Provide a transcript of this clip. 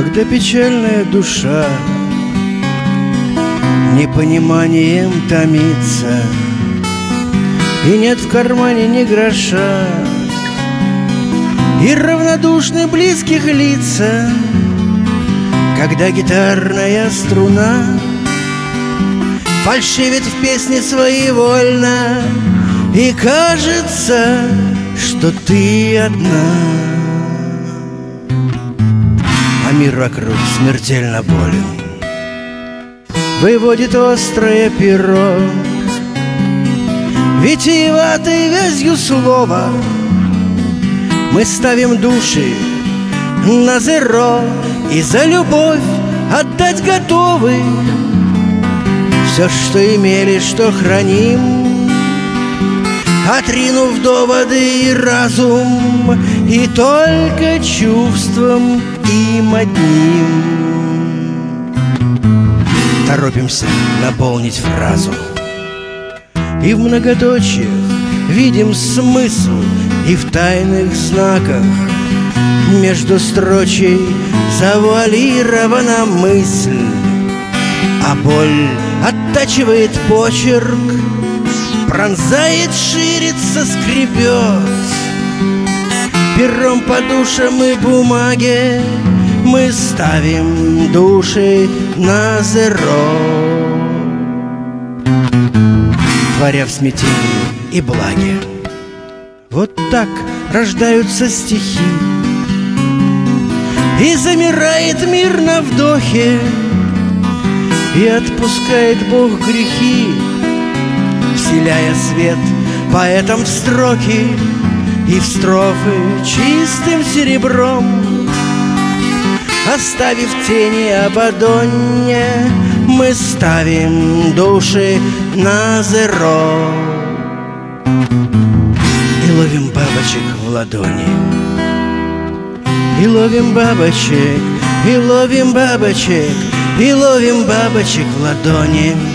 Когда печальная душа непониманием томится, и нет в кармане ни гроша, и равнодушны близких лица, когда гитарная струна фальшивит в песне своевольно, и кажется, что ты одна, а мир вокруг смертельно болен. Выводит острое перо витиеватой вязью слова. Мы ставим души на зеро и за любовь отдать готовы все, что имели, что храним, отринув доводы и разум, и только чувством им одним торопимся наполнить фразу, и в многоточиях видим смысл, и в тайных знаках между строчей завуалирована мысль, а боль оттачивает почерк, пронзает, ширится, скребет. Пером по душам и бумаге мы ставим души на зеро, творя в смятении и благе. Вот так рождаются стихи, и замирает мир на вдохе, и отпускает Бог грехи, вселяя свет поэтам в строки и в строфы чистым серебром. Оставив тени Абадонне, мы ставим души на зеро и ловим бабочек в ладони, и ловим бабочек, и ловим бабочек, и ловим бабочек в ладони.